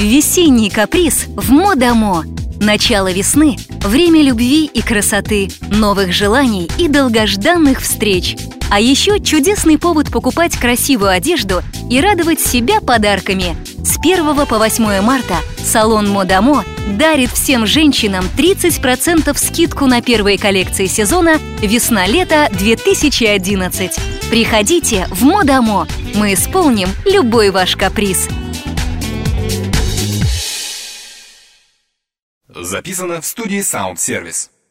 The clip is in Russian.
Весенний каприз в Модамо. Начало весны – время любви и красоты, новых желаний и долгожданных встреч. А еще чудесный повод покупать красивую одежду и радовать себя подарками. С 1 по 8 марта салон Модамо дарит всем женщинам 30% скидку на первые коллекции сезона «Весна-лето 2011». Приходите в Модамо, мы исполним любой ваш каприз. Записано в студии Sound Service.